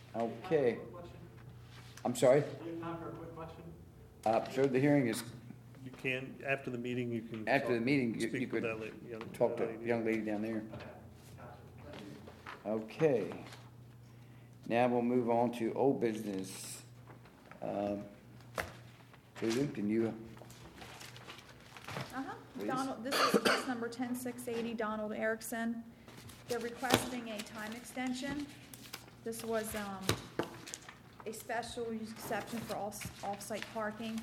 Okay. I'm sorry? Do you have time for a quick question? Sir, the hearing is, You can, after the meeting, you can. after the meeting, you Speak with could that lady. talk to the young lady down there. Okay. Now we'll move on to old business. Susan, can you, Please. Donald, this is case number 10680, Donald Erickson. They're requesting a time extension. This was a special use exception for off-site parking.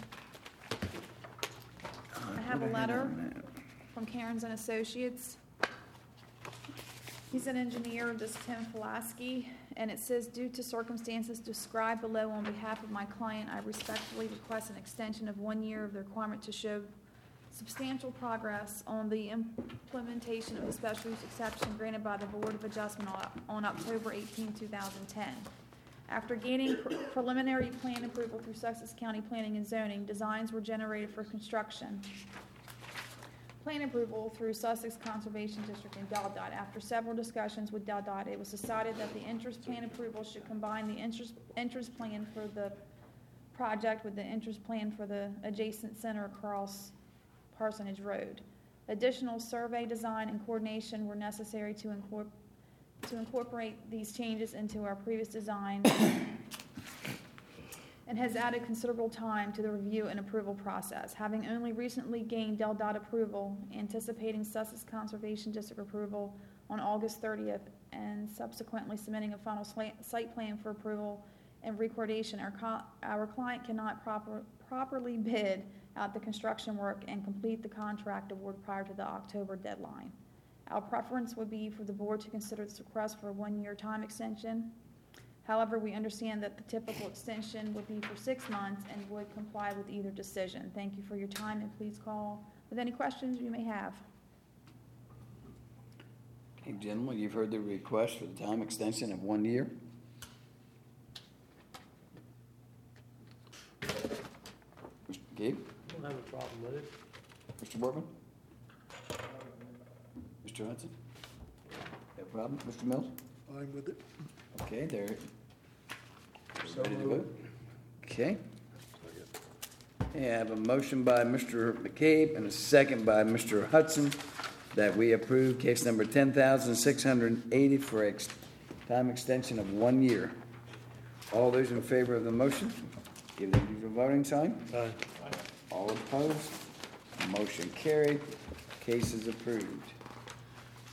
I have a letter from Cairns and Associates. He's an engineer, this is Tim Pulaski, and it says, due to circumstances described below on behalf of my client, I respectfully request an extension of 1 year of the requirement to show substantial progress on the implementation of the special use exception granted by the Board of Adjustment on October 18, 2010. After gaining preliminary plan approval through Sussex County Planning and Zoning, designs were generated for construction. Plan approval through Sussex Conservation District and DelDOT. After several discussions with DelDOT, it was decided that the interest plan approval should combine the interest plan for the project with the interest plan for the adjacent center across Parsonage Road. Additional survey design and coordination were necessary to incorporate these changes into our previous design and has added considerable time to the review and approval process. Having only recently gained DelDOT approval, anticipating Sussex Conservation District approval on August 30th, and subsequently submitting a final site plan for approval and recordation, our client cannot properly bid out the construction work and complete the contract award prior to the October deadline. Our preference would be for the board to consider this request for a 1 year time extension. However, we understand that the typical extension would be for 6 months and would comply with either decision. Thank you for your time, and please call with any questions you may have. okay, gentlemen, you've heard the request for the time extension of 1 year. Mr. McCabe? Don't have a problem with it. Mr. Workman? Mr. Hudson? No problem. Mr. Mills? I'm with it. Okay, they're ready to vote? Okay. I have a motion by Mr. McCabe and a second by Mr. Hudson that we approve case number 10,680 for time extension of 1 year. All those in favor of the motion, give them your voting sign. Aye. All opposed? Motion carried. Case is approved.